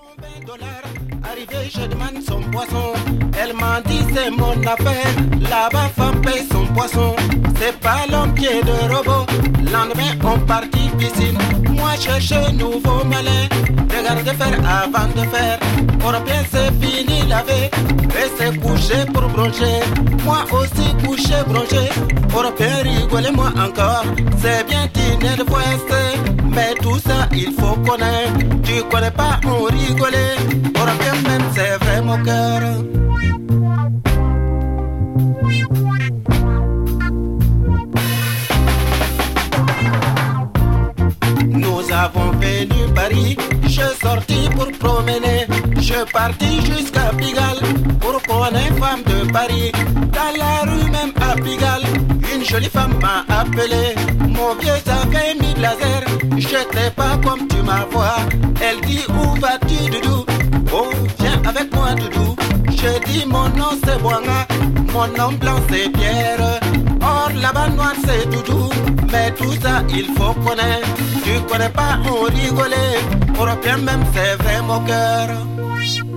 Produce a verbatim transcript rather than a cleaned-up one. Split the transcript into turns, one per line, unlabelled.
Arrivé, je demande son poisson. Elle m'a dit c'est mon affaire. Là-bas, femme paye son poisson. C'est pas l'homme qui est de robot. Lendemain, on partit piscine. Moi, cherche nouveau malin. Regarde faire avant de faire. Européen, c'est fini laver. Et c'est couché pour broncher. Moi aussi, couché, bronché. Européen, rigolez-moi encore. C'est bien dîner de West. Mais tout ça, il faut connaître. Tu connais pas, on rigolait. Européen, même, c'est vrai, mon cœur. Nous avons venu Paris, je sortis pour promener. Je partis jusqu'à Pigalle pour prendre une femme de Paris. Dans la rue même à Pigalle, une jolie femme m'a appelé. Mon vieux avait mis de laser, j'étais pas comme tu m'as vois. Elle dit où vas-tu doudou? Oh viens avec moi doudou. Je dis mon nom c'est Boanga, mon nom blanc c'est Pierre. Or là-bas noir c'est doudou. Mais tout ça il faut connaître. Tu connais pas on rigolait. Européen même c'est vrai mon cœur.